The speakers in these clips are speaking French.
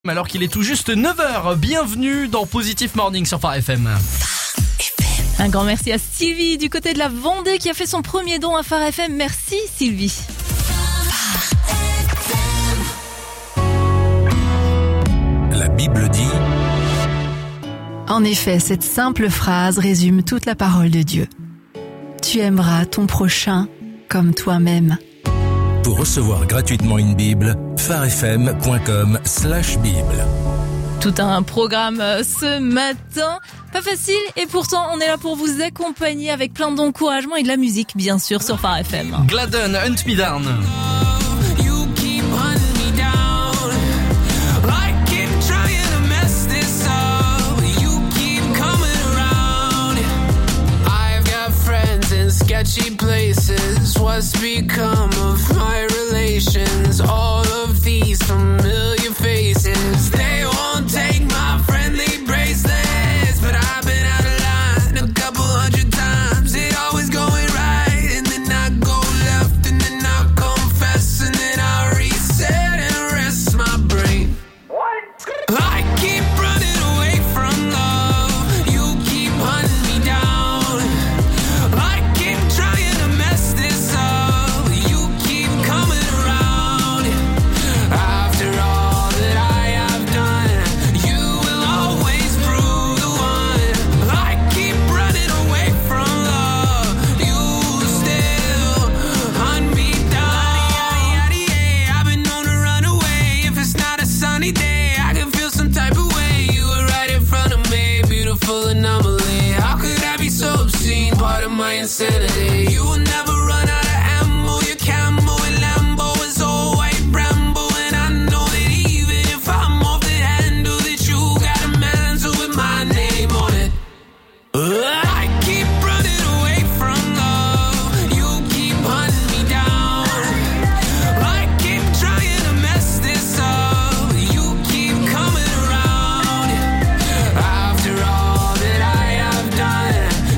Alors qu'il est tout juste 9h, bienvenue dans Positive Morning sur Phare FM. Un grand merci à Sylvie du côté de la Vendée qui a fait son premier don à Phare FM. Merci Sylvie. La Bible dit... En effet, cette simple phrase résume toute la parole de Dieu. Tu aimeras ton prochain comme toi-même. Pour recevoir gratuitement une Bible, pharefm.com/Bible. Tout un programme ce matin, pas facile et pourtant on est là pour vous accompagner avec plein d'encouragement et de la musique bien sûr sur Phare FM. Gladden, Hunt Me Down. Sketchy places, what's become of my relations? All of these familiar faces, they won't take my friendly bracelets. But I've been out of line a couple hundred times, it always going right, and then I go left, and then I confess, and then I reset and rest my brain. What? I keep running away from love, you keep hunting me down. Insanity. You will never run out of ammo. Your Cambo and Lambo is all white Rambo, and I know that even if I'm off the handle, that you got a mantle with my name on it. I keep running away from love. You keep hunting me down. I keep trying to mess this up. You keep coming around. After all that I have done,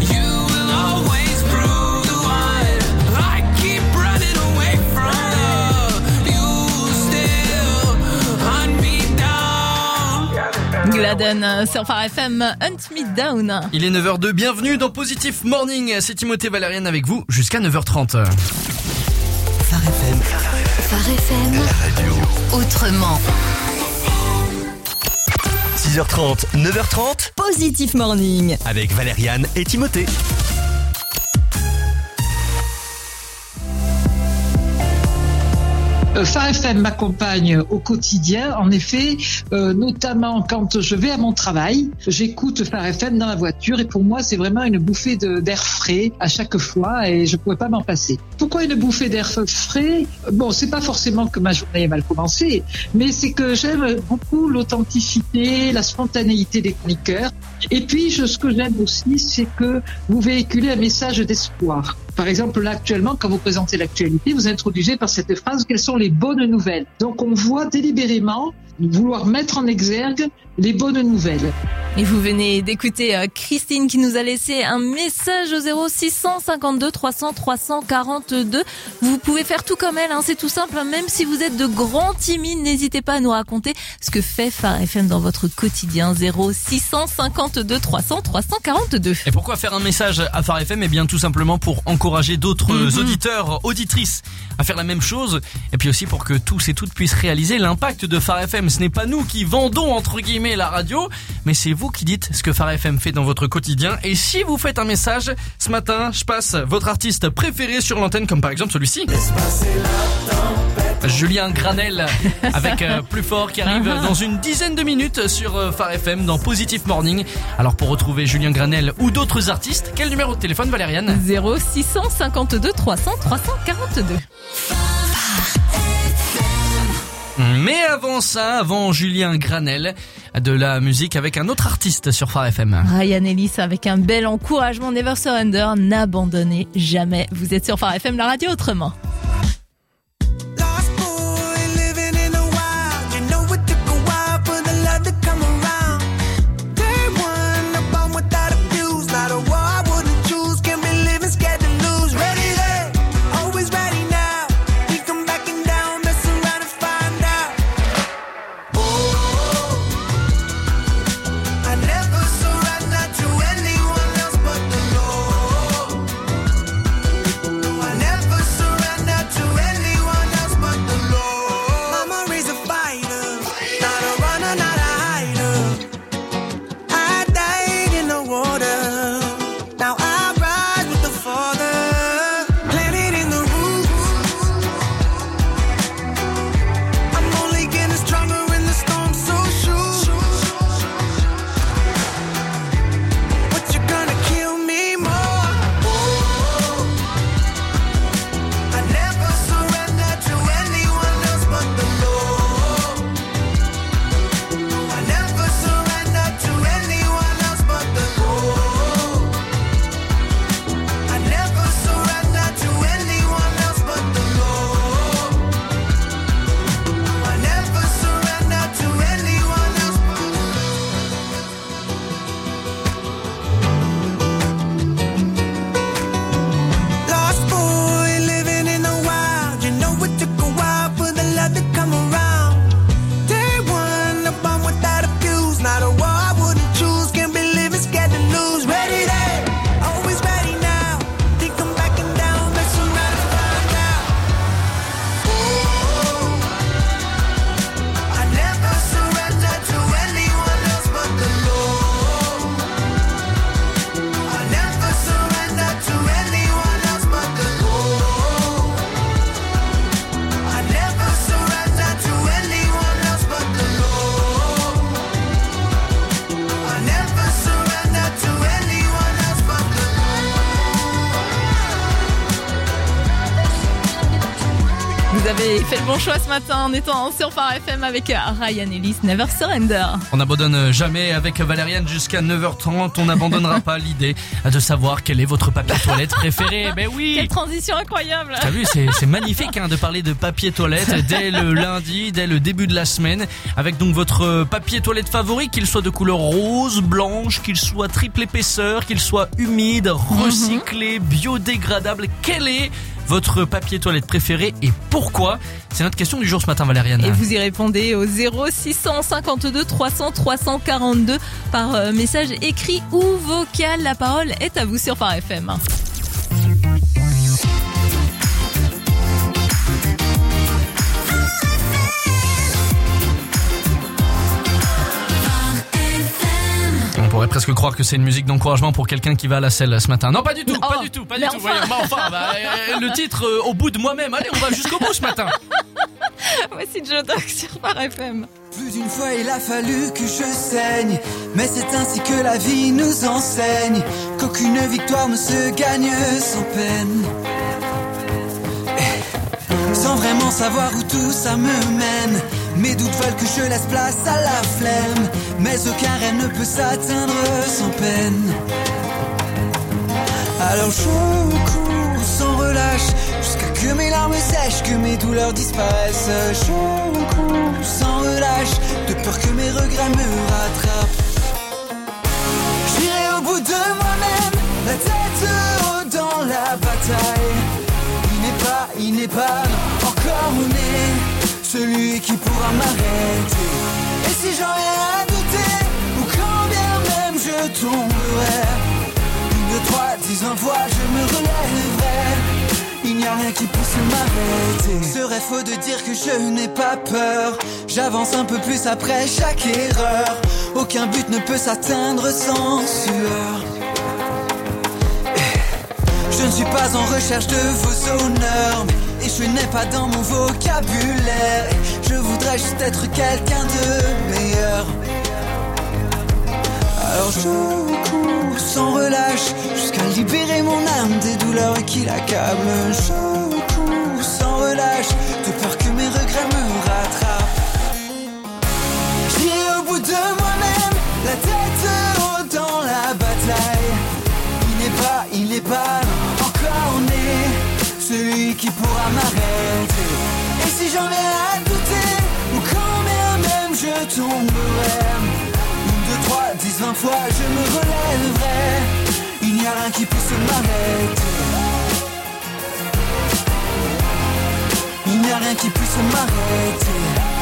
Gladden sur Phare FM, Hunt Me Down. Il est 9h02, bienvenue dans Positive Morning. C'est Timothée Valériane avec vous jusqu'à 9h30. Phare FM. Phare FM. La radio. Autrement. 6h30, 9h30. Positive Morning. Avec Valériane et Timothée. Phare FM m'accompagne au quotidien, en effet, notamment quand je vais à mon travail, j'écoute Phare FM dans la voiture et pour moi c'est vraiment une bouffée d'air frais à chaque fois et je ne pourrais pas m'en passer. Pourquoi une bouffée d'air frais ? Bon, c'est pas forcément que ma journée est mal commencée, mais c'est que j'aime beaucoup l'authenticité, la spontanéité des chroniqueurs. Et puis, ce que j'aime aussi, c'est que vous véhiculez un message d'espoir. Par exemple, là, actuellement, quand vous présentez l'actualité, vous introduisez par cette phrase « Quelles sont les bonnes nouvelles ?» Donc, on voit délibérément vouloir mettre en exergue les bonnes nouvelles. Et vous venez d'écouter Christine qui nous a laissé un message au 0652 300 342. Vous pouvez faire tout comme elle, hein, c'est tout simple. Même si vous êtes de grands timides, n'hésitez pas à nous raconter ce que fait Phare FM dans votre quotidien. 0652 300 342. Et pourquoi faire un message à Phare FM ? Eh bien tout simplement pour encourager d'autres auditeurs, auditrices à faire la même chose. Et puis aussi pour que tous et toutes puissent réaliser l'impact de Phare FM. Ce n'est pas nous qui vendons entre guillemets la radio, mais c'est vous qui dites ce que Phare FM fait dans votre quotidien. Et si vous faites un message, ce matin, je passe votre artiste préféré sur l'antenne, comme par exemple celui-ci. Julien Granel avec Plus Fort qui arrive dans une dizaine de minutes sur Phare FM dans Positive Morning. Alors pour retrouver Julien Granel ou d'autres artistes, quel numéro de téléphone, Valériane ? 0652 300 342. Mais avant ça, avant Julien Granel, de la musique avec un autre artiste sur Phare FM. Ryan Ellis avec un bel encouragement, Never Surrender, n'abandonnez jamais. Vous êtes sur Phare FM, la radio autrement. avez fait le bon choix ce matin en étant sur Phare FM avec Ryan Ellis, Never Surrender. On n'abandonne jamais avec Valériane jusqu'à 9h30. On n'abandonnera pas l'idée de savoir quel est votre papier toilette préféré. Mais oui. Quelle transition incroyable. T'as vu, c'est magnifique de parler de papier toilette dès le lundi, dès le début de la semaine, avec donc votre papier toilette favori, qu'il soit de couleur rose, blanche, qu'il soit triple épaisseur, qu'il soit humide, recyclé, biodégradable. Quel est votre papier toilette préféré et pourquoi? C'est notre question du jour ce matin, Valériane. Et vous y répondez au 0652 300 342 par message écrit ou vocal. La parole est à vous sur Phare FM. On pourrait presque croire que c'est une musique d'encouragement pour quelqu'un qui va à la selle ce matin. Non, pas du tout, pas du tout. Enfin. Voyez, le titre au bout de moi-même. Allez, on va jusqu'au bout ce matin. Voici Jodoc sur Phare FM. Plus d'une fois il a fallu que je saigne, mais c'est ainsi que la vie nous enseigne qu'aucune victoire ne se gagne sans peine. Sans vraiment savoir où tout ça me mène, mes doutes veulent que je laisse place à la flemme, mais aucun rêve ne peut s'atteindre sans peine. Alors je cours sans relâche, jusqu'à que mes larmes sèchent, que mes douleurs disparaissent. Je cours sans relâche, de peur que mes regrets me rattrapent. J'irai au bout de moi-même, la tête haute dans la bataille. Il n'est pas encore né, celui qui pourra m'arrêter. Et si j'en viens à douter, ou quand bien même je tomberai, 1, 2, 3, 10, 20 fois je me relèverai. Il n'y a rien qui puisse m'arrêter. Serait faux de dire que je n'ai pas peur. J'avance un peu plus après chaque erreur. Aucun but ne peut s'atteindre sans sueur. Je ne suis pas en recherche de vos honneurs, et je n'ai pas dans mon vocabulaire. Je voudrais juste être quelqu'un de meilleur. Alors je cours sans relâche, jusqu'à libérer mon âme des douleurs qui l'accablent. Je cours sans relâche, de peur que mes regrets me rattrapent. J'irai au bout de moi-même, la tête haute dans la bataille. Il n'est pas encore né, celui qui pourra m'arrêter. Et si j'en viens à douter, ou quand bien même je tomberai, 1, 2, 3, 10, 20 fois je me relèverai. Il n'y a rien qui puisse m'arrêter. Il n'y a rien qui puisse m'arrêter.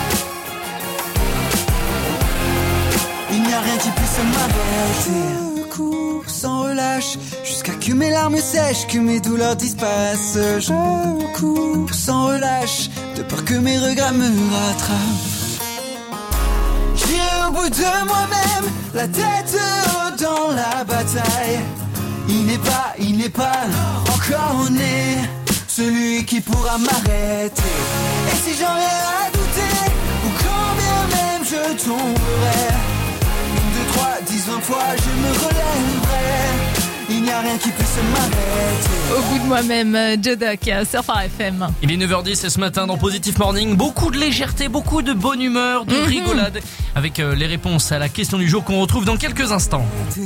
Il n'y a rien qui puisse m'arrêter. Cours sans relâche, jusqu'à que mes larmes sèchent, que mes douleurs disparaissent. Je cours sans relâche, de peur que mes regrets me rattrapent. J'irai au bout de moi-même, la tête haute dans la bataille. Il n'est pas encore né, celui qui pourra m'arrêter. Et si j'en viens à douter, ou quand bien même je tomberai, 1, 2, 3, 10, 20 fois je me relèverai. Il n'y a rien qui puisse m'arrêter. Au bout de moi-même, Jodoc sur Phare FM. Il est 9h10 et ce matin dans Positive Morning, beaucoup de légèreté, beaucoup de bonne humeur, de rigolade, avec les réponses à la question du jour qu'on retrouve dans quelques instants.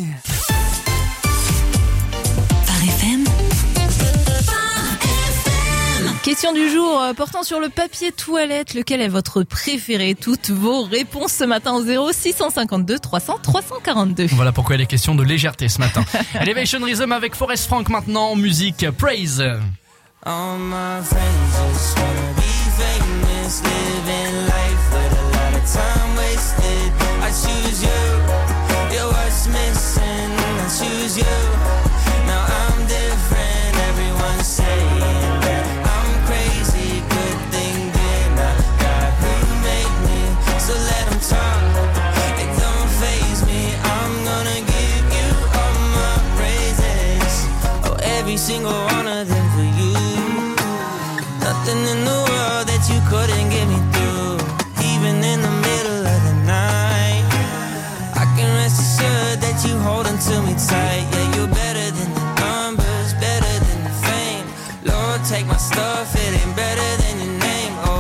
Question du jour portant sur le papier toilette. Lequel est votre préféré? Toutes vos réponses ce matin au 0652 300 342. Voilà pourquoi il est question de légèreté ce matin. Elevation Rhythm avec Forest Frank maintenant en musique. Praise. All my friends just wanna be famous, living life with a lot of time wasted. I choose you, you're what's missing. I choose you, now I'm different. Everyone's saying that I'm crazy, good thing did not God who made me. So let them talk, it don't faze me. I'm gonna give you all my praises. Oh, every single one of them for you. Nothing in the world that you couldn't get me through. Even in the middle of the night, I can rest assured that you holding to me tight. Yeah, you're better than the numbers, better than the fame. Lord, take my stuff, it ain't better than your name. Oh,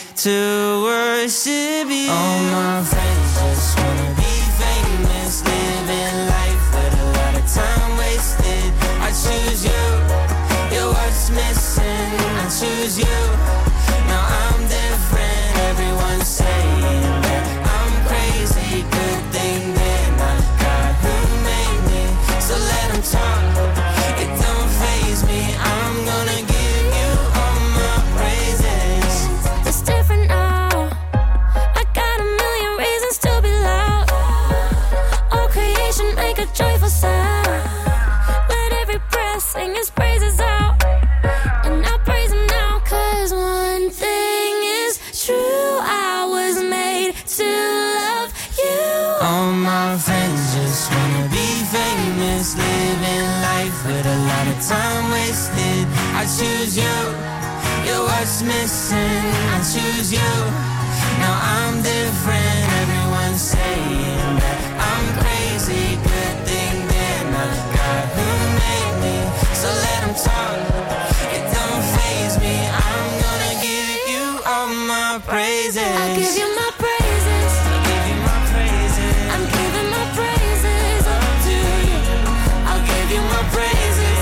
to worship you. All my friends just wanna be famous, living life with a lot of time wasted. I choose you, you're what's missing. I choose you, now I'm different. Everyone's saying that I'm crazy, good thing they're not God who made me. So let them talk, it don't faze me. I'm gonna give you all my praises. It's different now, I got a million reasons to be loud. All creation make a joyful sound. Let every breath sing his praises out. And I praise him now, cause one thing is true, I was made to love you. All my friends just wanna be famous, living life with a lot of time wasted. I choose you, you're what's missing. I choose you, now I'm different. Everyone's saying that I'm crazy, good thing they're not God who made me. So let them talk, it don't faze me. I'm gonna give you all my praises. I'll give you my praises. I'll give you my praises. I'm giving my praises up to you. I'll give you my praises.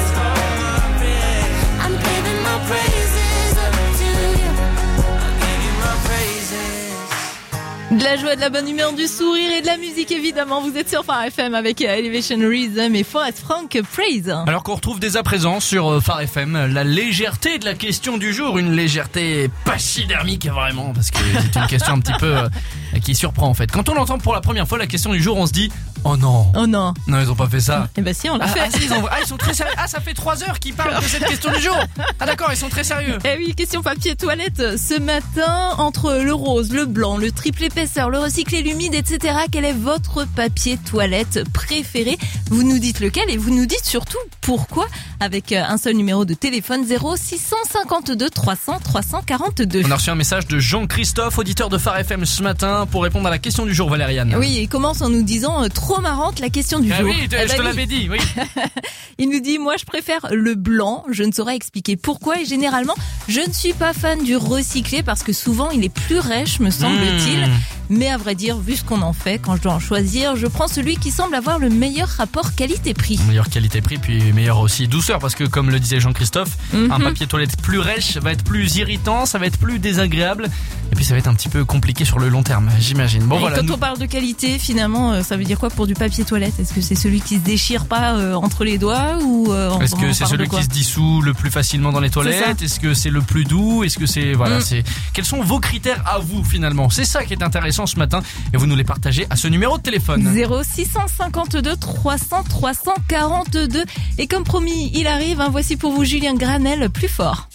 I'm giving my praises up to you. I'll give you my praises. De la joie, de la bonne humeur, du sourire et de la musique évidemment. Vous êtes sur Phare FM avec Elevation Rhythm et Forest Frank Praise. Alors qu'on retrouve dès à présent sur Phare FM la légèreté de la question du jour, une légèreté pachydermique vraiment, parce que c'est une question un petit peu qui surprend en fait. Quand on entend pour la première fois la question du jour, on se dit oh non. Oh non. Non, ils ont pas fait ça. Eh ben si, on l'a fait. Si, ils sont très sérieux. Ah, ça fait 3 heures qu'ils parlent de cette question du jour. Ah d'accord, ils sont très sérieux. Eh oui, question papier toilette ce matin, entre le rose, le blanc, le triple épaisseur, le recyclé, l'humide, etc. Quel est votre papier toilette préféré? Vous nous dites lequel et vous nous dites surtout pourquoi, avec un seul numéro de téléphone, 0652 300 342. On a reçu un message de Jean-Christophe, auditeur de Phare FM ce matin, pour répondre à la question du jour, Valériane. Oui, il commence en nous disant trop marrante la question du jour. Oui, je te l'avais dit, oui. Il nous dit, moi je préfère le blanc, je ne saurais expliquer pourquoi et généralement je ne suis pas fan du recyclé parce que souvent il est plus rêche me semble-t-il. Mais à vrai dire, vu ce qu'on en fait, quand je dois en choisir, je prends celui qui semble avoir le meilleur rapport qualité-prix. Meilleure qualité-prix, puis meilleure aussi douceur, parce que comme le disait Jean-Christophe, un papier toilette plus rêche va être plus irritant, ça va être plus désagréable, et puis ça va être un petit peu compliqué sur le long terme, j'imagine. Bon, et voilà. Quand on parle de qualité, finalement, ça veut dire quoi pour du papier toilette? Est-ce que c'est celui qui se déchire pas entre les doigts ou est-ce que c'est celui qui se dissout le plus facilement dans les toilettes? Est-ce que c'est le plus doux? Est-ce que c'est quels sont vos critères à vous finalement? C'est ça qui est intéressant ce matin et vous nous les partagez à ce numéro de téléphone. 0652 300 342 et comme promis, il arrive. Voici pour vous Julien Granel, plus fort.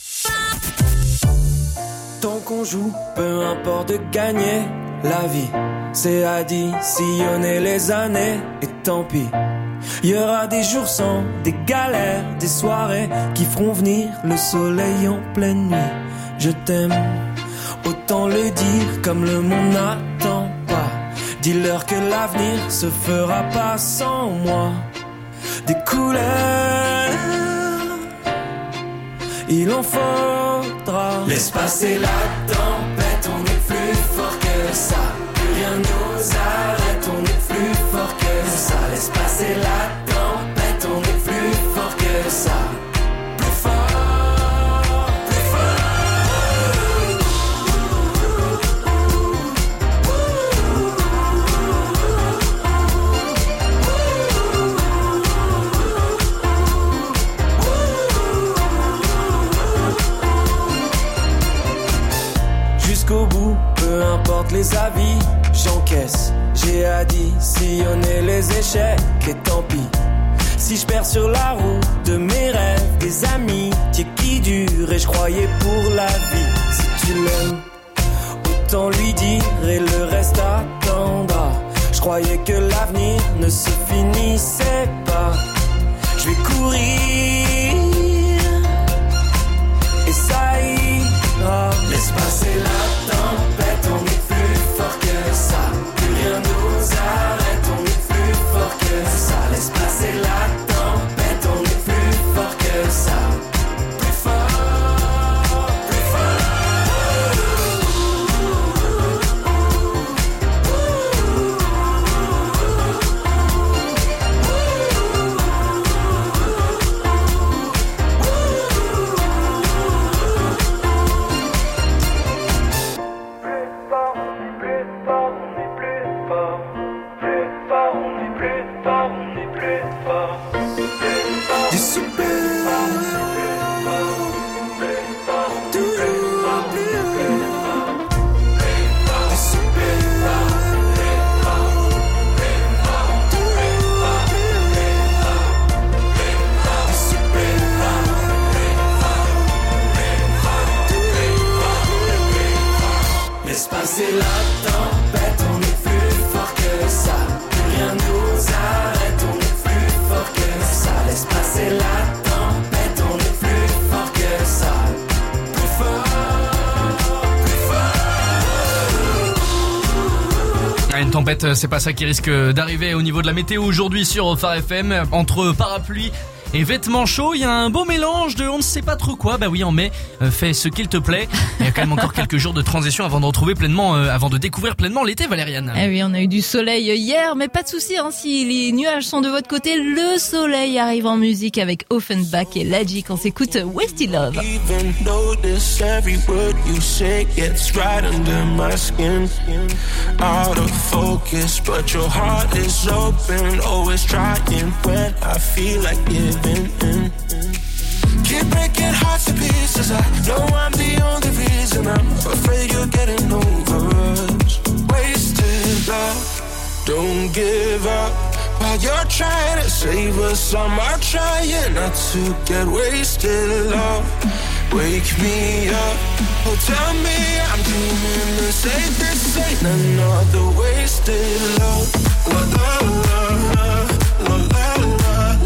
Tant qu'on joue, peu importe de gagner. La vie, c'est additionner les années. Et tant pis, il y aura des jours sans, des galères, des soirées qui feront venir le soleil en pleine nuit. Je t'aime, autant le dire comme le monde n'attend pas. Dis-leur que l'avenir se fera pas sans moi. Des couleurs, il en faudra. Laisse passer la tempête, on est plus fort que ça. Plus rien nous arrête, on est plus fort que ça. Laisse passer la tempête, on est plus fort que ça. Plus fort, plus fort. Jusqu'au bout, peu importe les avis, j'encaisse. J'ai additionné les échecs et tant pis. Si je perds sur la route de mes rêves, des amitiés qui durent et je croyais pour la vie. Si tu l'aimes, autant lui dire et le reste attendra. Je croyais que l'avenir ne se finissait pas. Je vais courir et ça ira. Laisse passer la tempête, on est plus fort que ça. Plus rien nous arrête, on est plus fort que ça. Laisse passer la tempête, on est plus fort que ça. Plus fort, plus fort. Laisse passer la tempête, on est plus fort que ça. Plus rien nous arrête, on est plus fort que ça. Laisse passer la tempête, on est plus fort que ça. Plus fort, plus fort. Une tempête, c'est pas ça qui risque d'arriver au niveau de la météo aujourd'hui sur Phare FM. Entre parapluie et vêtements chauds, il y a un beau mélange de on ne sait pas trop quoi. Bah oui, en mai, fais ce qu'il te plaît. Il y a quand même encore quelques jours de transition avant de retrouver pleinement, avant de découvrir pleinement l'été, Valériane. Eh oui, on a eu du soleil hier, mais pas de souci, hein, si les nuages sont de votre côté, le soleil arrive en musique avec Offenbach et Logic. On s'écoute Wasted Love. Even notice every word you say gets right under my skin. Out of focus, but your heart is open. Always trying when I feel like giving in. Keep breaking hearts to pieces. I know I'm the only reason. I'm afraid you're getting over us. Wasted love, don't give up. While you're trying to save us, I'm trying not to get wasted love. Wake me up, oh tell me I'm dreaming the same. This ain't another wasted love. Love, love, love, love, love, love.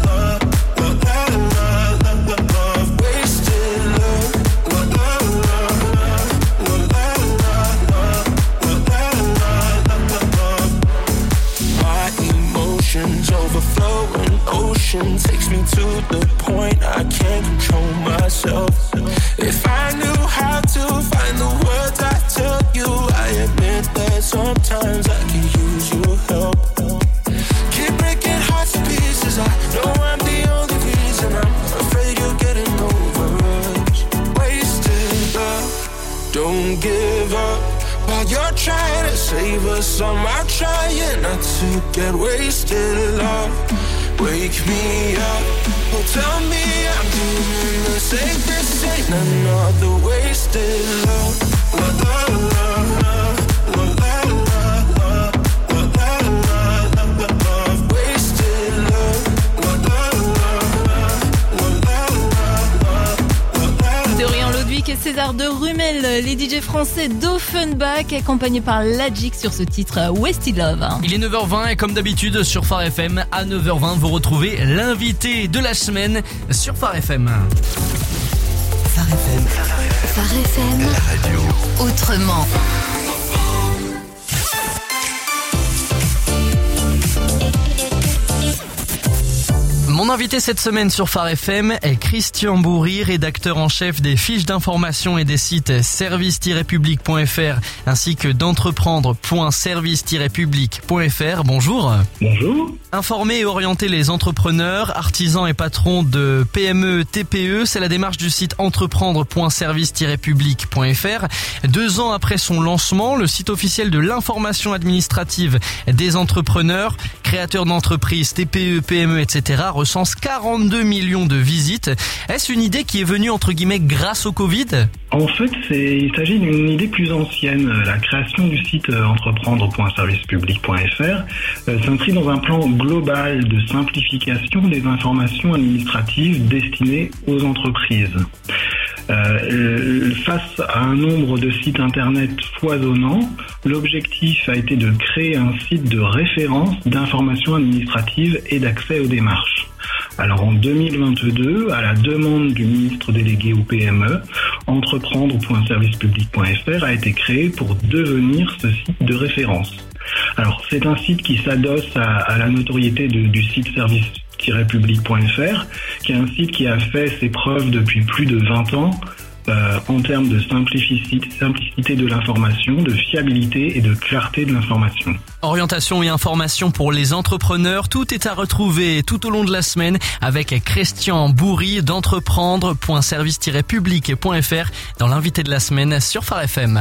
Overflowing ocean takes me to the point I can't control myself. If I knew how to find the words I tell you, I admit that sometimes I can use your help. Keep breaking hearts to pieces. I know I'm the only reason. I'm afraid you're getting over us. Wasted love, don't give up. While you're trying to save us, I'm trying not to get wasted love. Wake me up, oh tell me I'm doing the same. This ain't another wasted love. Love, love, love, love, love, love, love, love, love, love, wasted love. Love, love, love, love, love, love. Dorian Lodwick et César de Rumel, les DJ français d'Offenbach, accompagnés par Logic sur ce titre Wasted Love. Il est 9h20 et comme d'habitude sur Phare FM, à 9h20, vous retrouvez l'invité de la semaine sur Phare FM. Phare FM. Phare FM. La radio. Autrement. Mon invité cette semaine sur Phare FM est Christian Bourry, rédacteur en chef des fiches d'information et des sites service-public.fr ainsi que d'entreprendre.service-public.fr. Bonjour. Bonjour. Informer et orienter les entrepreneurs, artisans et patrons de PME, TPE, c'est la démarche du site entreprendre.service-public.fr. 2 ans après son lancement, le site officiel de l'information administrative des entrepreneurs, créateurs d'entreprises, TPE, PME, etc. recense 42 millions de visites. Est-ce une idée qui est venue entre guillemets grâce au Covid ? En fait, il s'agit d'une idée plus ancienne. La création du site entreprendre.servicepublic.fr s'inscrit dans un plan global de simplification des informations administratives destinées aux entreprises. Face à un nombre de sites internet foisonnants, l'objectif a été de créer un site de référence d'informations administratives et d'accès aux démarches. Alors en 2022, à la demande du ministre délégué au PME, entreprendre.servicepublic.fr a été créé pour devenir ce site de référence. Alors c'est un site qui s'adosse à la notoriété du site service-public.fr, qui est un site qui a fait ses preuves depuis plus de 20 ans en termes de simplicité de l'information, de fiabilité et de clarté de l'information. Orientation et information pour les entrepreneurs, tout est à retrouver tout au long de la semaine avec Christian Bourry d'entreprendre.service-public.fr dans l'invité de la semaine sur Phare FM.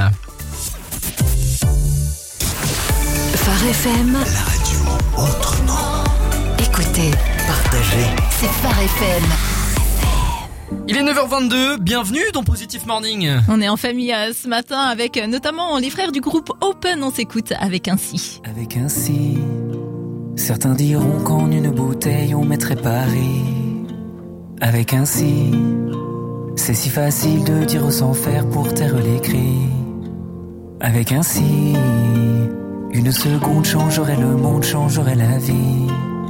Phare FM. La radio autrement. Écoutez, Partagez. c'est Phare FM. Il est 9h22, bienvenue dans Positive Morning. On est en famille ce matin avec notamment les frères du groupe Open. On s'écoute avec Ainsi. Avec Ainsi, certains diront qu'en une bouteille on mettrait Paris. Avec Ainsi, c'est si facile de dire sans faire pour taire les cris. Avec un si, une seconde changerait le monde, changerait la vie.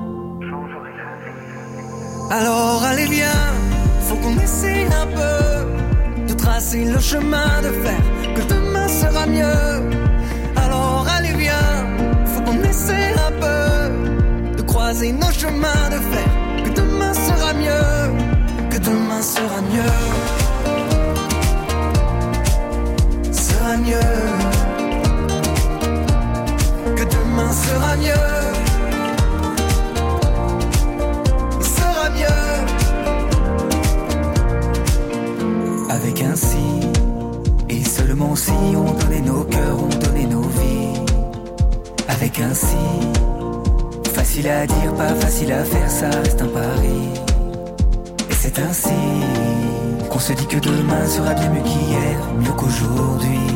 Alors allez viens, faut qu'on essaie un peu de tracer le chemin, de faire que demain sera mieux. Alors allez viens, faut qu'on essaie un peu de croiser nos chemins, de faire que demain sera mieux, que demain sera mieux, sera mieux, que demain sera mieux. Avec un si, et seulement si on donnait nos cœurs, on donnait nos vies. Avec un si, facile à dire, pas facile à faire, ça reste un pari. Et c'est ainsi qu'on se dit que demain sera bien mieux qu'hier, mieux qu'aujourd'hui.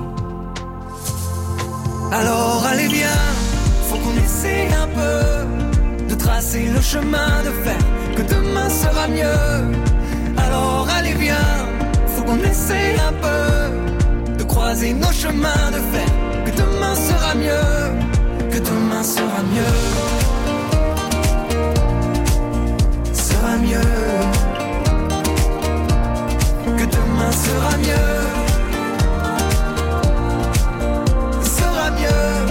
Alors allez viens, faut qu'on essaie un peu de tracer le chemin, de faire que demain sera mieux. Alors allez viens, faut qu'on essaie un peu de croiser nos chemins, de faire que demain sera mieux, que demain sera mieux, sera mieux, que demain sera mieux, sera mieux.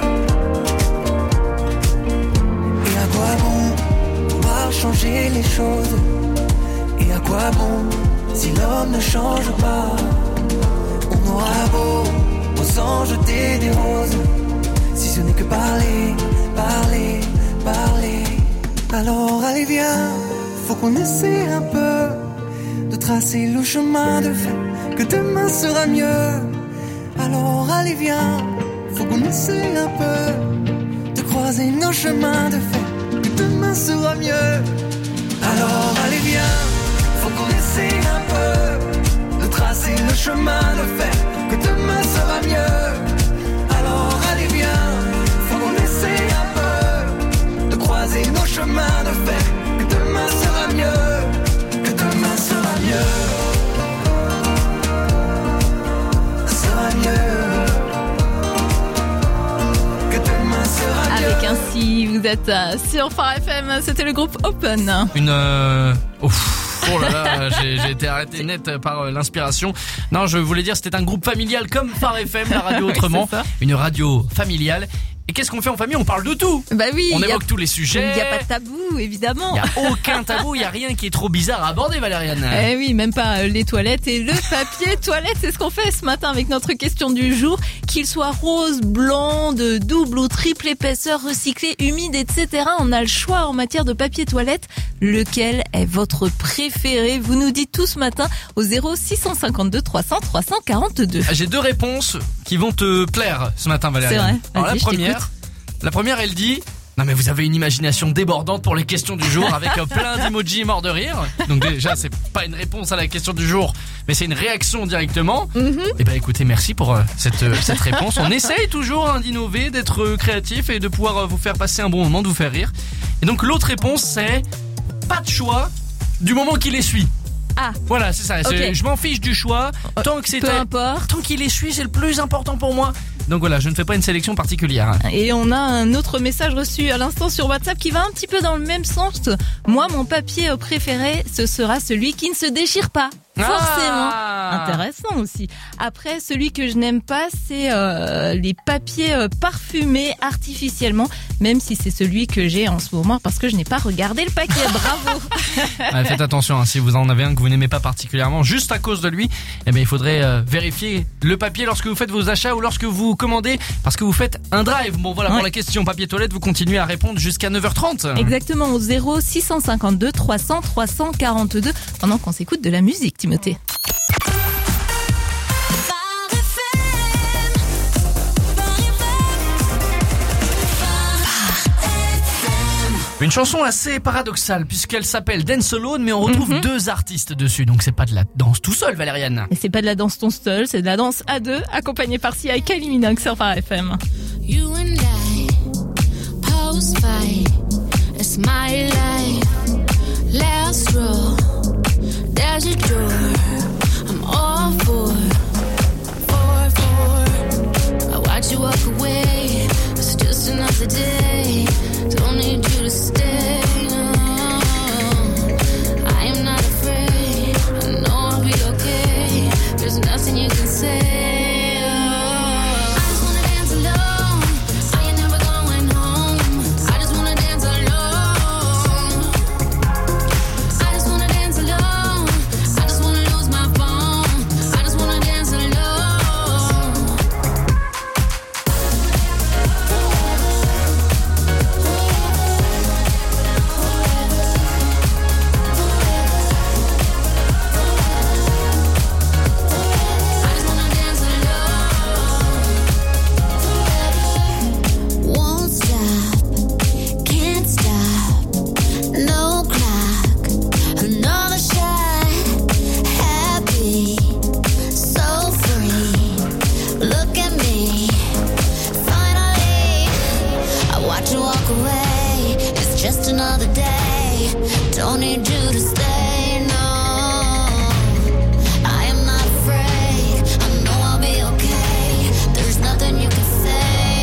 Et à quoi bon pouvoir changer les choses? Et à quoi bon si l'homme ne change pas? On aura beau aux anges jeter des roses, si ce n'est que parler, parler, parler. Alors allez viens, faut qu'on essaie un peu de tracer le chemin, de faire que demain sera mieux. Alors allez viens, faut qu'on essaie un peu de croiser nos chemins, de faire que demain sera mieux. Alors allez viens, faut qu'on essaie un peu de tracer le chemin, de faire que demain sera mieux. Alors allez viens, faut qu'on essaie un peu de croiser nos chemins, de faire que demain sera mieux, que demain sera mieux, sera mieux, que demain sera mieux. Avec un si, vous êtes sur Phare FM, c'était le groupe Open. Oh là là, j'ai été arrêté net par l'inspiration. Non, je voulais dire c'était un groupe familial comme Phare FM, la radio autrement. Oui, une radio familiale. Et qu'est-ce qu'on fait en famille? On parle de tout. Bah oui. On évoque tous les sujets. Il n'y a pas de tabou, évidemment. Il n'y a aucun tabou, il n'y a rien qui est trop bizarre à aborder, Valériane. Eh oui, même pas les toilettes et le papier toilette. C'est ce qu'on fait ce matin avec notre question du jour. Qu'il soit rose, blanc, de double ou triple épaisseur, recyclé, humide, etc. On a le choix en matière de papier toilette. Lequel est votre préféré? Vous nous dites tout ce matin au 0652 300 342. J'ai deux réponses qui vont te plaire ce matin, Valériane. C'est vrai. Alors, la première, elle dit: non mais vous avez une imagination débordante pour les questions du jour, avec plein d'emojis morts de rire. Donc déjà, c'est pas une réponse à la question du jour, mais c'est une réaction directement. Et ben écoutez, merci pour cette réponse. On essaye toujours d'innover, d'être créatif et de pouvoir vous faire passer un bon moment, de vous faire rire. Et donc l'autre réponse, c'est pas de choix du moment qu'il essuie. Ah, voilà, c'est ça. Okay. Je m'en fiche du choix tant que tant qu'il essuie, c'est le plus important pour moi. Donc voilà, je ne fais pas une sélection particulière. Et on a un autre message reçu à l'instant sur WhatsApp qui va un petit peu dans le même sens. Moi, mon papier préféré, ce sera celui qui ne se déchire pas. Forcément. Intéressant aussi. Après, celui que je n'aime pas, c'est les papiers parfumés artificiellement, même si c'est celui que j'ai en ce moment parce que je n'ai pas regardé le paquet. Bravo. Ouais, faites attention, si vous en avez un que vous n'aimez pas particulièrement, juste à cause de lui, eh bien, il faudrait vérifier le papier lorsque vous faites vos achats ou lorsque vous commandez, parce que vous faites un drive. Bon voilà, pour la question papier toilette, vous continuez à répondre jusqu'à 9h30. Exactement, au 0652 300 342, pendant qu'on s'écoute de la musique, Timothée. Une chanson assez paradoxale puisqu'elle s'appelle Dance Alone, mais on retrouve deux artistes dessus, donc c'est pas de la danse tout seul, Valériane. Et c'est pas de la danse tout seul, c'est de la danse à deux, accompagnée par Sia et Kylie Minogue sur Phare FM. You and I, post fight, it's my life. Last row, there's a door. I'm all for. walk away. It's just another day. Don't need you to stay, no. I am not afraid. I know I'll be okay. There's nothing you can say.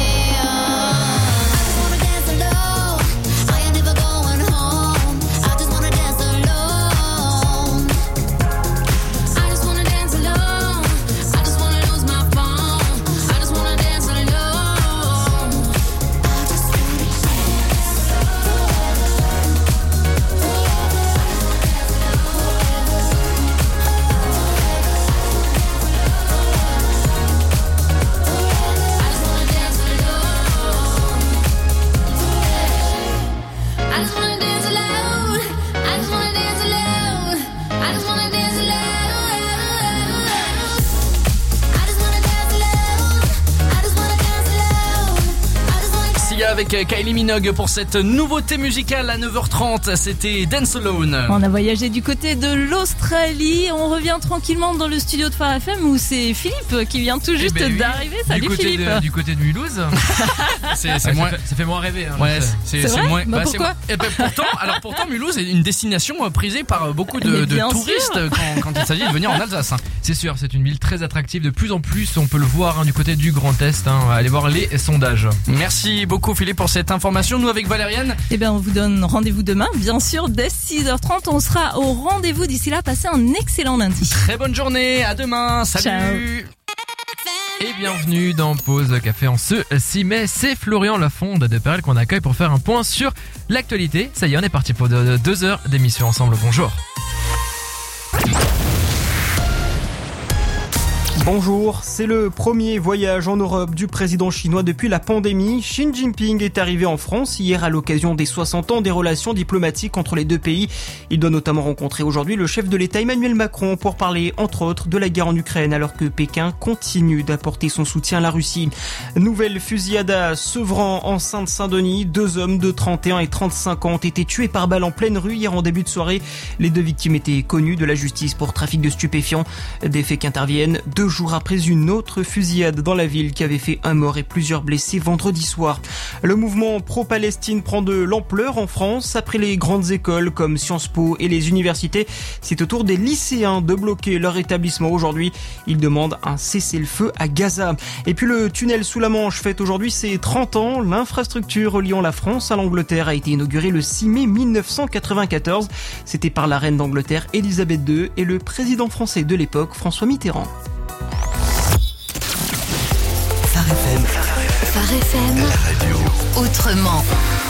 I just wanna dance alone. I ain't never going home. I just wanna dance alone. I just wanna dance alone. I just wanna lose my phone. I just wanna dance alone. I just wanna dance I just wanna dance alone. I just wanna dance alone. I just wanna dance alone. I just wanna dance alone. I just wanna dance alone. I just wanna Sia avec Kylie Minogue pour cette nouveauté musicale à 9h30. C'était Dance Alone. On a voyagé du côté de l'Australie. On revient tranquillement dans le studio de Phare FM où c'est Philippe qui vient tout juste d'arriver. Salut Philippe. Du côté de Mulhouse. C'est moins. Ça fait moins rêver. Hein, Ouais, C'est vrai moins. Bah, c'est pourquoi moins. Pourtant, Mulhouse est une destination prisée par beaucoup Mais de bien touristes sûr. quand il s'agit de venir en Alsace. C'est sûr, c'est une ville très attractive. De plus en plus, on peut le voir du côté du Grand Est. Allez voir les sondages. Merci beaucoup Philippe pour cette information. Nous avec Valériane. Eh bien, on vous donne rendez-vous demain, bien sûr, dès 6h30. On sera au rendez-vous. D'ici là, passez un excellent lundi. Très bonne journée. À demain. Salut. Et bienvenue dans Pause Café en ce 6 mai. C'est Florian Lafonde de Perel qu'on accueille pour faire un point sur l'actualité. Ça y est, on est parti pour 2 heures d'émission ensemble. Bonjour. Bonjour, c'est le premier voyage en Europe du président chinois depuis la pandémie. Xi Jinping est arrivé en France hier à l'occasion des 60 ans des relations diplomatiques entre les deux pays. Il doit notamment rencontrer aujourd'hui le chef de l'État Emmanuel Macron pour parler entre autres de la guerre en Ukraine alors que Pékin continue d'apporter son soutien à la Russie. Nouvelle fusillade à Sevran en Seine-Saint-Denis. 2 hommes de 31 et 35 ans ont été tués par balle en pleine rue hier en début de soirée. Les 2 victimes étaient connues de la justice pour trafic de stupéfiants. Des faits qui interviennent 2 jours après une autre fusillade dans la ville qui avait fait 1 mort et plusieurs blessés vendredi soir. Le mouvement pro-Palestine prend de l'ampleur en France. Après les grandes écoles comme Sciences Po et les universités, c'est au tour des lycéens de bloquer leur établissement aujourd'hui. Ils demandent un cessez-le-feu à Gaza. Et puis le tunnel sous la Manche fête aujourd'hui ses 30 ans. L'infrastructure reliant la France à l'Angleterre a été inaugurée le 6 mai 1994. C'était par la reine d'Angleterre Elisabeth II et le président français de l'époque François Mitterrand. Phare FM. Phare FM. La radio. Autrement.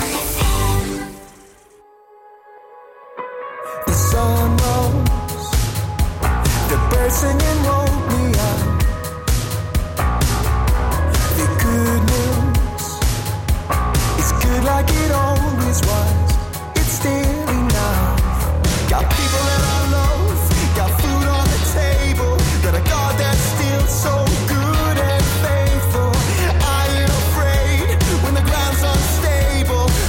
The sun rose, the birds singing woke me up. The good news, it's good like it always was. It's still enough. Got people that I love, got food on the table, got a God that's still so good and faithful. I ain't afraid when the ground's unstable.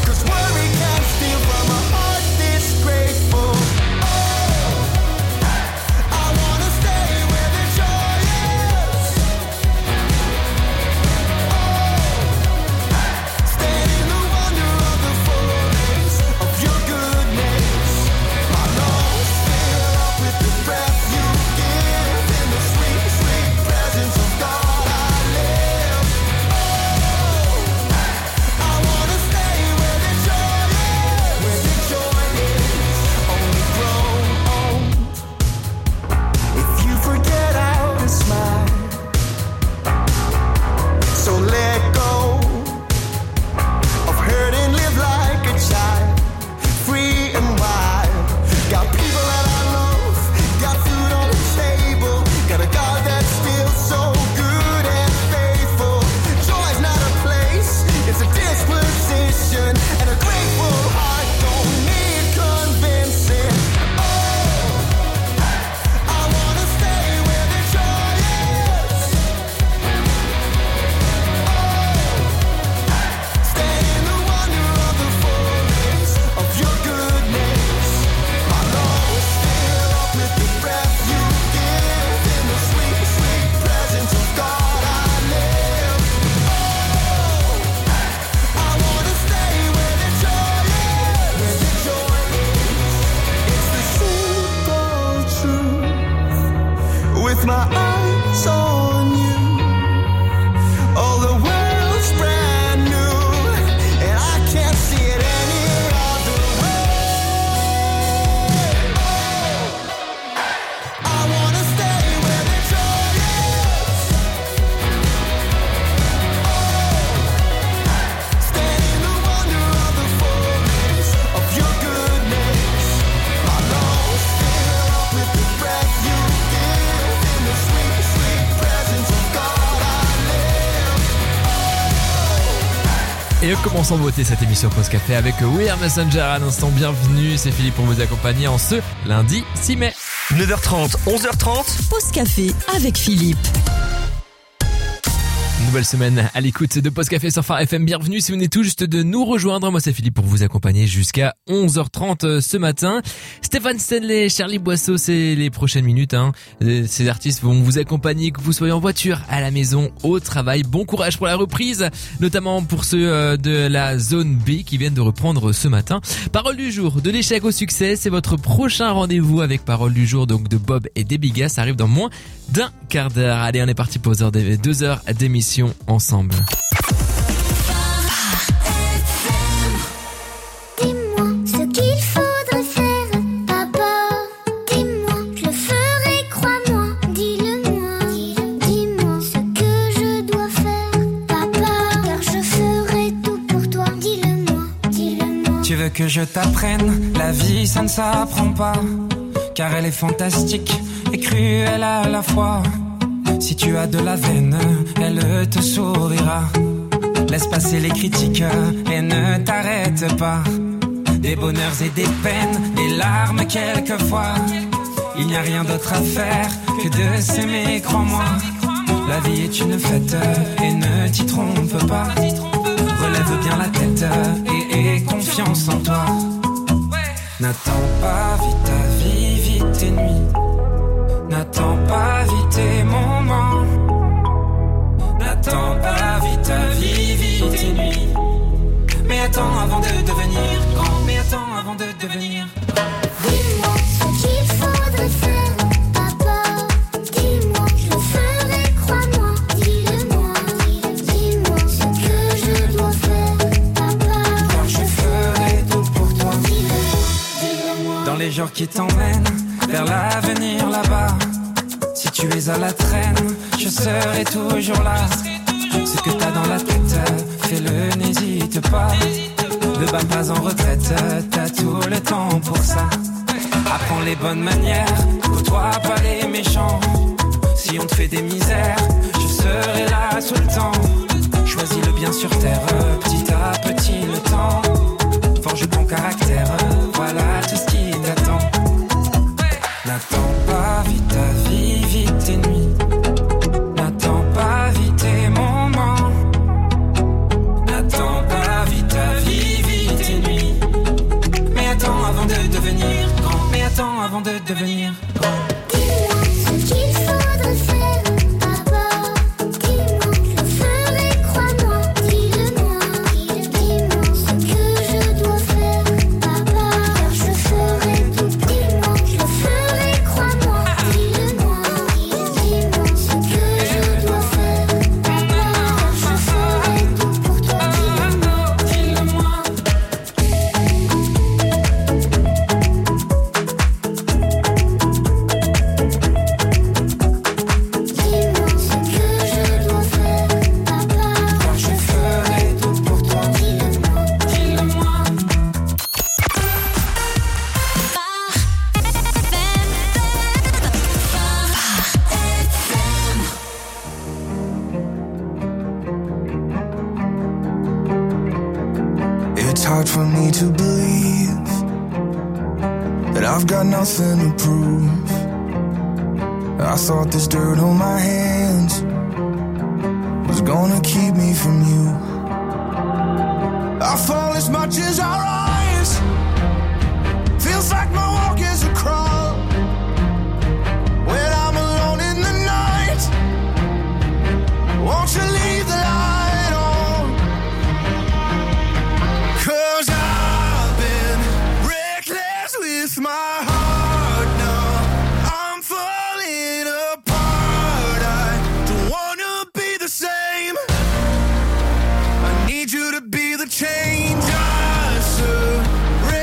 Et on commence en beauté cette émission Pause Café avec We Are Messenger à l'instant. Bienvenue, c'est Philippe pour vous accompagner en ce lundi 6 mai. 9h30, 11h30. Pause Café avec Philippe. Nouvelle semaine à l'écoute de Pause Café sur Phare FM. Bienvenue si vous venez tout juste de nous rejoindre. Moi c'est Philippe pour vous accompagner jusqu'à 11h30 ce matin. Stéphane Stanley, Charlie Boisseau, c'est les prochaines minutes. Ces artistes vont vous accompagner, que vous soyez en voiture, à la maison, au travail. Bon courage pour la reprise, notamment pour ceux de la zone B qui viennent de reprendre ce matin. Parole du jour, de l'échec au succès, c'est votre prochain rendez-vous avec Parole du jour donc de Bob et des Bigas. Ça arrive dans moins d'un quart d'heure. Allez, on est parti pour 2 heures d'émission ensemble. Dis-moi ce qu'il faudrait faire, papa. Dis-moi, je le ferai, crois-moi. Dis-le-moi, dis-moi ce que je dois faire, papa. Car je ferai tout pour toi. Dis-le-moi, dis-le-moi. Tu veux que je t'apprenne? La vie, ça ne s'apprend pas. Car elle est fantastique et cruelle à la fois. Si tu as de la veine, elle te sourira. Laisse passer les critiques et ne t'arrête pas. Des bonheurs et des peines, des larmes quelquefois. Il n'y a rien d'autre à faire que de s'aimer, crois-moi. La vie est une fête et ne t'y trompe pas. Relève bien la tête et aie confiance en toi. N'attends pas vite ta vie, vite tes nuits. N'attends pas vite tes moments. N'attends pas vite ta vie, vite tes nuits. Mais attends avant de devenir grand. Mais attends avant de devenir grand. Dis-moi ce qu'il faudrait faire, papa. Dis-moi, je le ferai, crois-moi. Dis-le-moi, dis-moi ce que je dois faire, papa. Car je ferai tout pour toi. Dis-le-moi. Dans les jours qui t'emmènent vers l'avenir là-bas. Si tu es à la traîne, je serai toujours là. Ce que t'as dans la tête, fais-le, n'hésite pas. Ne bats pas en retraite, t'as tout le temps pour ça. Apprends les bonnes manières, côtoie pas les méchants. Si on te fait des misères, je serai là tout le temps. Choisis le bien sur terre, petit à petit le temps. Forge ton caractère, voilà tout ce qui t'attend. N'attends pas vite ta vie, vite tes nuits. N'attends pas vite tes moments. N'attends pas vite ta vie, vite tes nuits. Mais attends avant de devenir grand. Mais attends avant de devenir grand. Dis-moi ce qu'il faudrait faire, papa. Dis-moi, je le ferai, crois-moi. Dis-le-moi, dis-moi ce que je dois faire, papa. Car je ferai tout. Dis-moi, je le ferai, crois-moi. Dis-le-moi, dis-moi ce que je dois faire, papa. Car je ferai tout pour toi. Dis-le-moi, dis-le-moi. Dis-moi ce que je dois faire, papa. Car je ferai tout pour toi. Dis-le-moi, Dis-le-moi. It's hard for me to believe that I've got nothing to prove. I thought this dirt on my hands was gonna keep me from you. I fall as much as I rise. Feels like my walk is a crawl. When I'm alone in the night, won't you leave the light on? 'Cause I've been reckless with my heart now. I'm falling apart. I don't wanna be the same. I need you to be the change I surrender.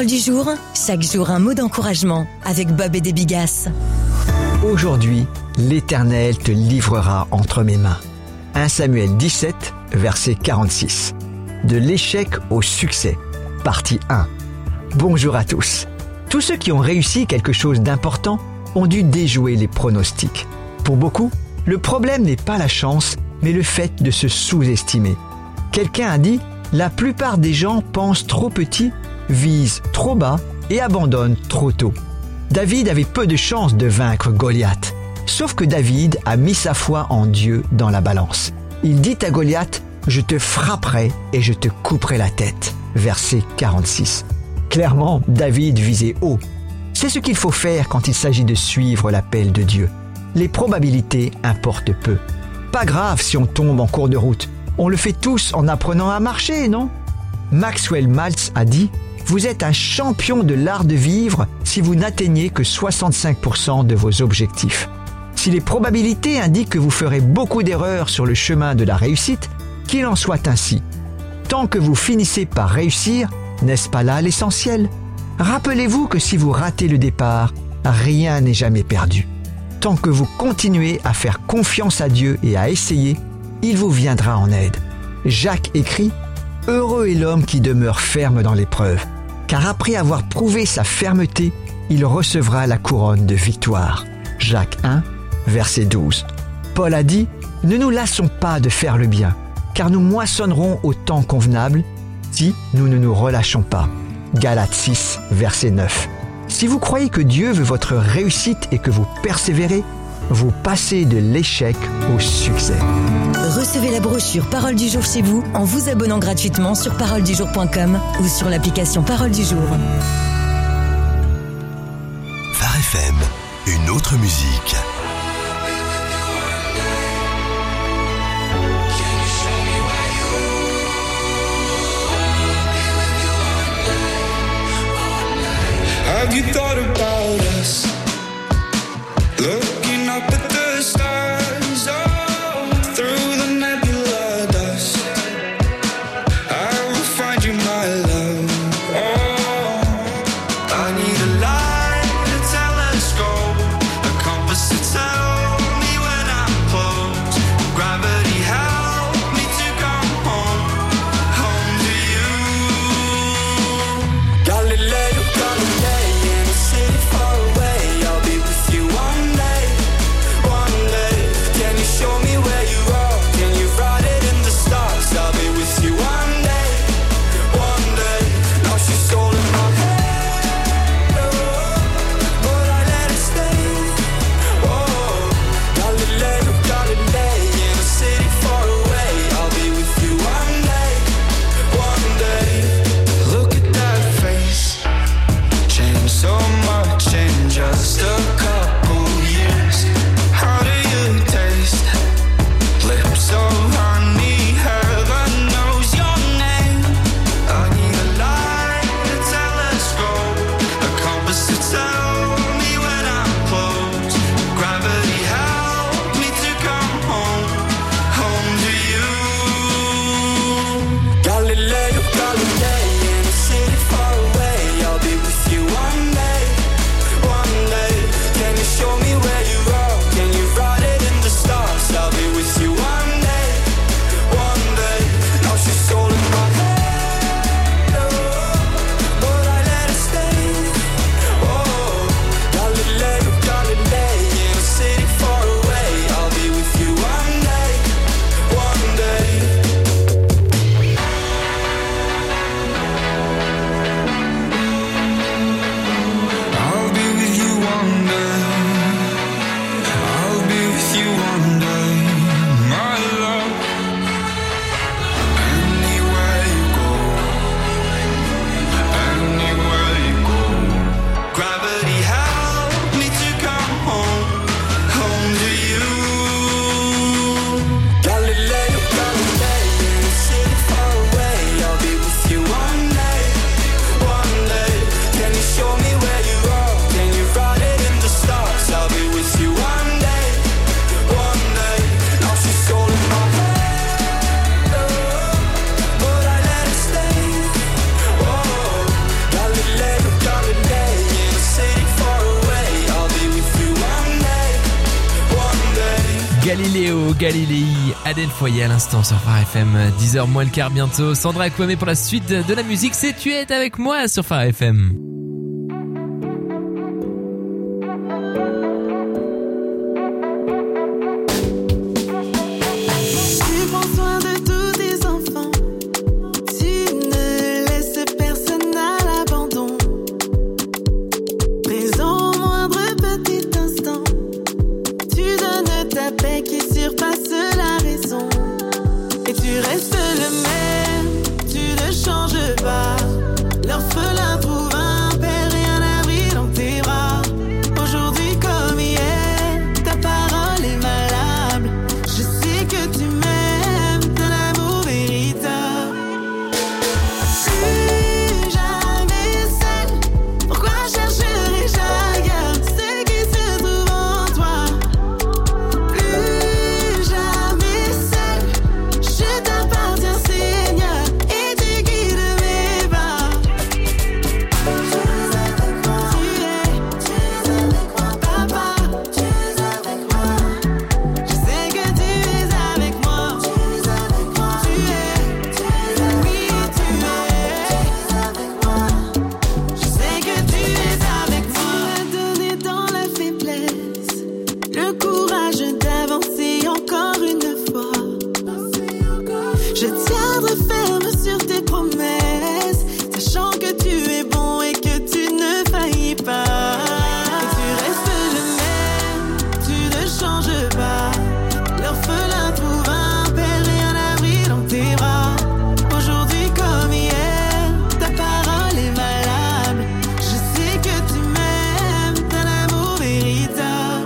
Parole du jour, chaque jour un mot d'encouragement avec Bob et des Bigasses. Aujourd'hui, l'Éternel te livrera entre mes mains. 1 Samuel 17, verset 46. De l'échec au succès, partie 1. Bonjour à tous. Tous ceux qui ont réussi quelque chose d'important ont dû déjouer les pronostics. Pour beaucoup, le problème n'est pas la chance, mais le fait de se sous-estimer. Quelqu'un a dit « La plupart des gens pensent trop petit, visent trop bas et abandonnent trop tôt ». David avait peu de chances de vaincre Goliath. Sauf que David a mis sa foi en Dieu dans la balance. Il dit à Goliath « Je te frapperai et je te couperai la tête ». Verset 46. Clairement, David visait haut. C'est ce qu'il faut faire quand il s'agit de suivre l'appel de Dieu. Les probabilités importent peu. Pas grave si on tombe en cours de route. On le fait tous en apprenant à marcher, non ? Maxwell Maltz a dit « Vous êtes un champion de l'art de vivre si vous n'atteignez que 65% de vos objectifs. » Si les probabilités indiquent que vous ferez beaucoup d'erreurs sur le chemin de la réussite, qu'il en soit ainsi. Tant que vous finissez par réussir, n'est-ce pas là l'essentiel ? Rappelez-vous que si vous ratez le départ, rien n'est jamais perdu. Tant que vous continuez à faire confiance à Dieu et à essayer, il vous viendra en aide. Jacques écrit « Heureux est l'homme qui demeure ferme dans l'épreuve, car après avoir prouvé sa fermeté, il recevra la couronne de victoire. » Jacques 1, verset 12. Paul a dit « Ne nous lassons pas de faire le bien, car nous moissonnerons au temps convenable si nous ne nous relâchons pas. » Galates 6, verset 9. Si vous croyez que Dieu veut votre réussite et que vous persévérez, vous passez de l'échec au succès. Recevez la brochure Parole du jour chez vous en vous abonnant gratuitement sur paroledujour.com ou sur l'application Parole du jour. Phare FM, une autre musique. Have you thought about us? Looking up at the stars, oh, through the nebula dust. I will find you, my love. Oh, I need a light, a telescope, a compass to tell me when I'm close. Gravity help me to come home, home to you. Galileo, Galilei, and Léo Galilei, Adèle Foyer à l'instant sur Phare FM, 10h moins le quart bientôt. Sandra Kwame pour la suite de la musique, c'est Tu es avec moi sur Phare FM. L'orphelin trouve un père et un abri dans tes bras. Aujourd'hui comme hier, ta parole est malade. Je sais que tu m'aimes d'un amour véritable. Plus jamais seule, pourquoi chercherais-je ailleurs ce qui se trouve en toi? Plus jamais seule, je t'appartiens Seigneur et tu guides mes pas. Je tiendrai ferme sur tes promesses, sachant que tu es bon et que tu ne faillis pas. Et tu restes le même, tu ne changes pas. L'orphelin trouve un père et un abri dans tes bras. Aujourd'hui comme hier, ta parole est valable. Je sais que tu m'aimes d'un amour véritable.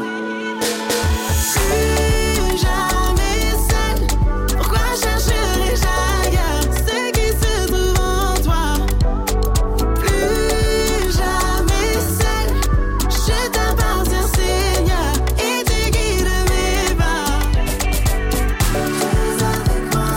Plus jamais seule, pourquoi chercherais-je ailleurs ce qui se trouve en toi? Plus jamais seule, je t'appartiens Seigneur et tu guides mes pas. Tu es avec moi,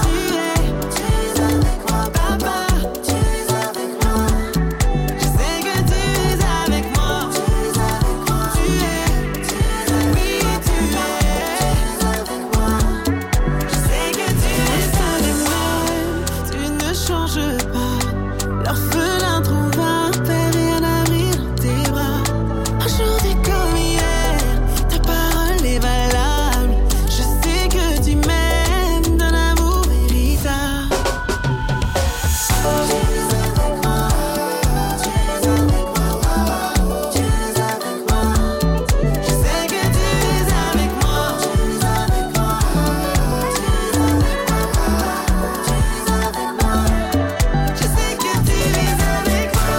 papa. Tu es avec moi, je sais que tu es avec moi. Tu es, oui tu es avec moi. Je sais que tu es avec moi, tu ne changes pas. L'orphelin trouve un père et un abri dans tes bras. Aujourd'hui comme hier, ta parole est valable. Je sais que tu m'aimes d'un amour véritable. Tu es avec moi, tu es avec moi, tu es avec moi. Je sais que tu es avec moi. Tu es avec moi, tu es avec moi. Je sais que tu es avec moi.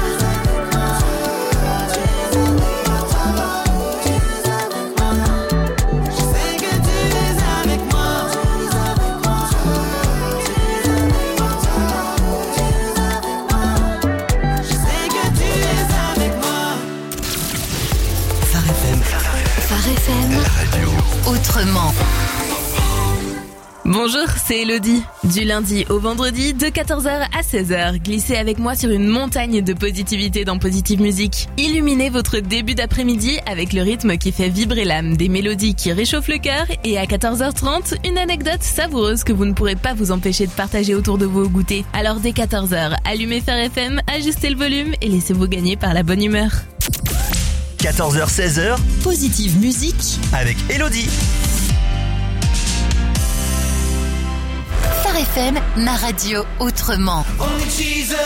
Tu es avec moi, tu es avec moi. Je sais que tu es avec moi. Je sais que tu es avec moi. Phare FM. Phare FM. La radio. Autrement. Bonjour, c'est Elodie. Du lundi au vendredi, de 14h à 16h, glissez avec moi sur une montagne de positivité dans Positive Musique. Illuminez votre début d'après-midi avec le rythme qui fait vibrer l'âme, des mélodies qui réchauffent le cœur et à 14h30, une anecdote savoureuse que vous ne pourrez pas vous empêcher de partager autour de vous au goûter. Alors dès 14h, allumez Phare FM, ajustez le volume et laissez-vous gagner par la bonne humeur. 14h-16h, Positive Musique. avec Elodie. Phare FM, ma radio autrement. Only Jesus,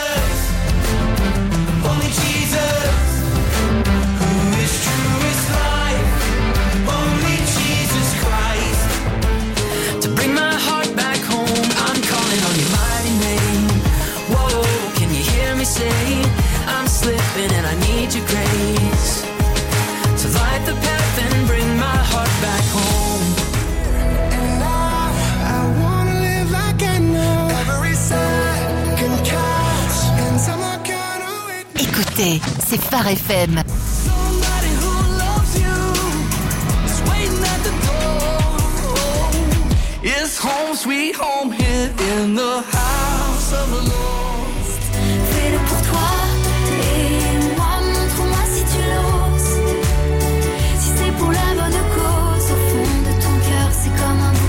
only Jesus, who is true is life, only Jesus Christ. To bring my heart back home, I'm calling on your mighty name. Whoa, can you hear me say, I'm slipping and I need your grace. To light the path and bring my heart back home. And I wanna live like I know every second counts and someone can wait. Écoutez, c'est Phare FM. Somebody who loves you is waiting at the door. It's home sweet home here in the house of the Lord. Fais-le pour toi et moi, montre-moi si tu l'oses. Si c'est pour la bonne cause, au fond de ton cœur, c'est comme un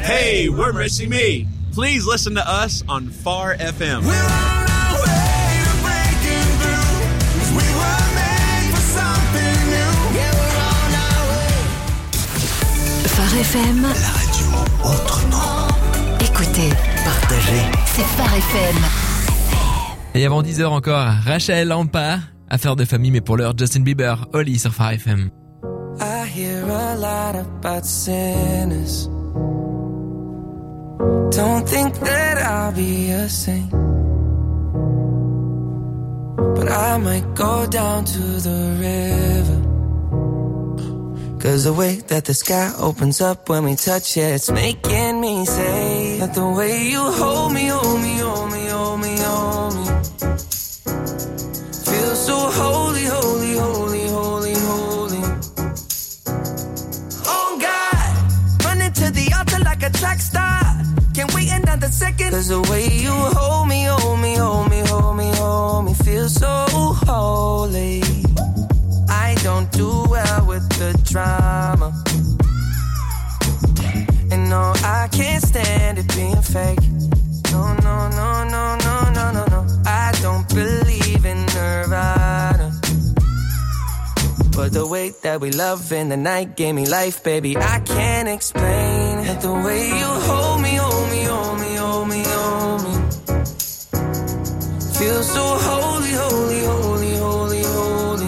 Hey, we're Missy Me. Please listen to us on Far FM. Phare FM, La radio autrement. écoutez, Partagez. c'est Phare FM. Et avant 10h encore, Rachel Lampa, affaire de famille, mais pour l'heure, Justin Bieber, Oli sur Phare FM. I hear a lot about sinners. Don't think that I'll be a saint, but I might go down to the river. 'Cause the way that the sky opens up when we touch it, it's making me say that the way you hold me, hold me, hold me, hold me, hold me, feels so holy, holy, holy, holy, holy. Oh God, running to the altar like a track star. Can't wait another second. 'Cause the way you hold me, hold me, hold me, hold me, hold me, feels so holy. I don't do well with the drama, and no, I can't stand it being fake. No, no, no, no, no, no, no, no. I don't believe in Nirvana, but the way that we love in the night gave me life, baby. I can't explain it. The way you hold me, hold me, hold me, hold me, hold me, feels so holy, holy, holy, holy, holy.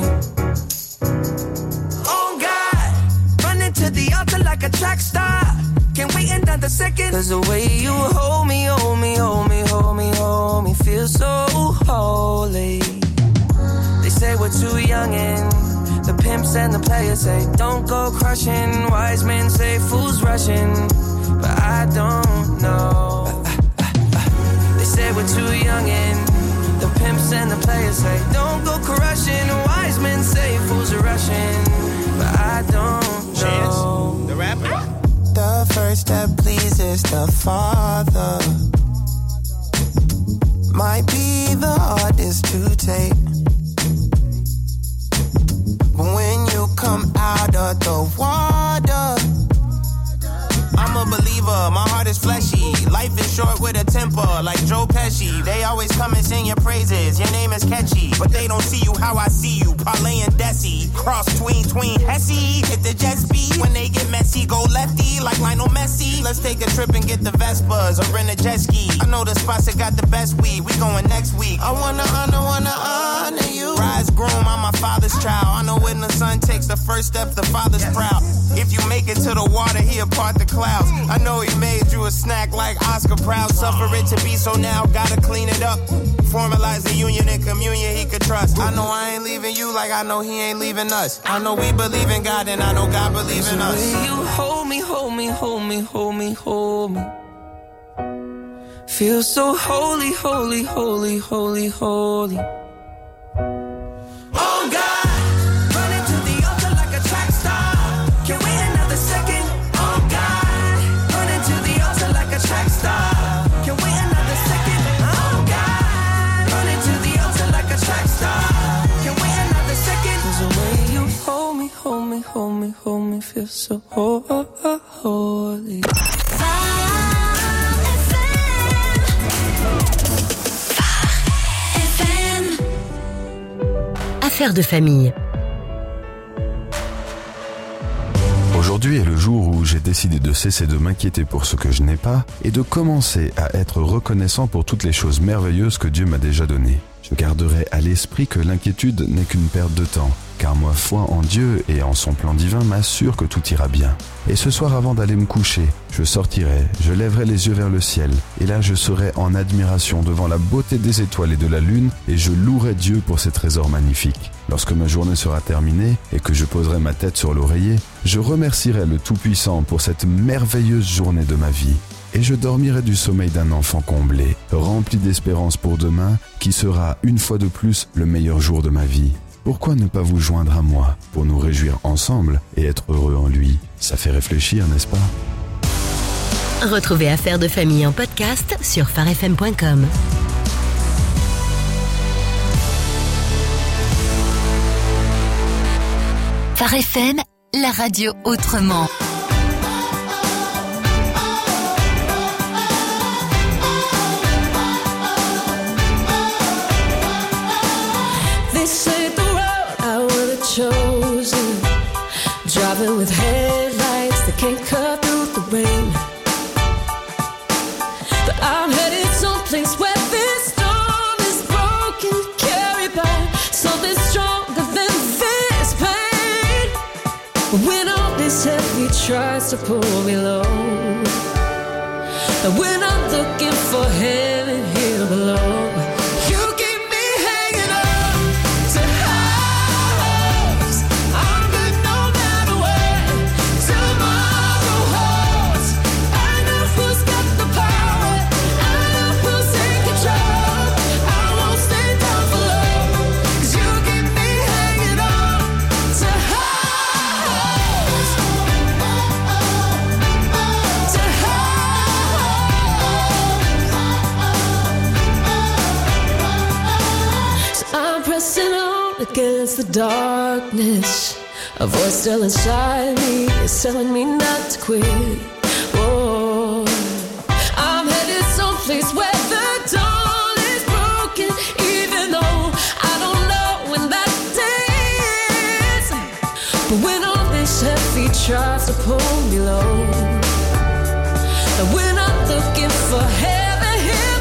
Oh God, running to the altar like a track star. Can't wait another second. 'Cause the way you hold me, hold me, hold me, hold me, hold me, feels so holy. They say we're too young and the pimps and the players say don't go crushing. Wise men say fools rushing, but I don't know. They say we're too young and the pimps and the players say don't go crushing. Wise men say fools are rushing, but I don't know. Chance, the rapper. The first step pleases the Father. Might be the hardest to take, but when you come out of the water, I'm a believer, my heart is fleshy. Life is short with a temper, like Joe Pesci. They always come and sing your praises, your name is catchy, but they don't see you how I see you. Parlay and Desi, cross tween, Hesse. Hit the jet speed, when they get messy, go lefty, like Lionel Messi. Let's take a trip and get the Vespas, or rent a jet ski. I know the spots that got the best weed, we going next week. I wanna honor you. Rise groom, I'm my father's child. I know when the son takes the first step, the father's proud. If you make it to the water, he'll part the clouds. I know he made you a snack like Oscar Proud. Suffer it to be, so now gotta clean it up. Formalize the union and communion he could trust. I know I ain't leaving you like I know he ain't leaving us. I know we believe in God and I know God believes in us. The way you hold me, hold me, hold me, hold me, hold me, feels so holy, holy, holy, holy, holy. Oh God, running to the altar like a track star. Can't wait another second. Oh God, running to the altar like a track star. Can't wait another second. Oh God, running to the altar like a track star. Can't wait another second. 'Cause the way you hold me, hold me, hold me, hold me, feels so holy. Affaire de famille. Aujourd'hui est le jour où j'ai décidé de cesser de m'inquiéter pour ce que je n'ai pas et de commencer à être reconnaissant pour toutes les choses merveilleuses que Dieu m'a déjà données. Je garderai à l'esprit que l'inquiétude n'est qu'une perte de temps, car ma foi en Dieu et en son plan divin m'assure que tout ira bien. Et ce soir, avant d'aller me coucher, je sortirai, je lèverai les yeux vers le ciel, et là je serai en admiration devant la beauté des étoiles et de la lune, et je louerai Dieu pour ses trésors magnifiques. Lorsque ma journée sera terminée et que je poserai ma tête sur l'oreiller, je remercierai le Tout-Puissant pour cette merveilleuse journée de ma vie. Et je dormirai du sommeil d'un enfant comblé, rempli d'espérance pour demain, qui sera une fois de plus le meilleur jour de ma vie. Pourquoi ne pas vous joindre à moi pour nous réjouir ensemble et être heureux en lui? Ça fait réfléchir, n'est-ce pas? Retrouvez Affaires de famille en podcast sur farfm.com. Phare FM, la radio autrement. the rain. But I'm headed someplace where this storm is broken, carried by something stronger than this pain. When all this heavy tries to pull me low, and when I'm looking for heaven here below, you keep me hanging on to highs. I'm good no matter where tomorrow holds. I know who's got the power, I know who's in control. I won't stay down for long, 'cause you keep me hanging on to highs. To I'm pressing on against the darkness. A voice still inside me is telling me not to quit. Oh, I'm headed someplace where the dawn is broken, even though I don't know when that day is. But when all this heavy tries to pull me low, and when I'm looking for heaven here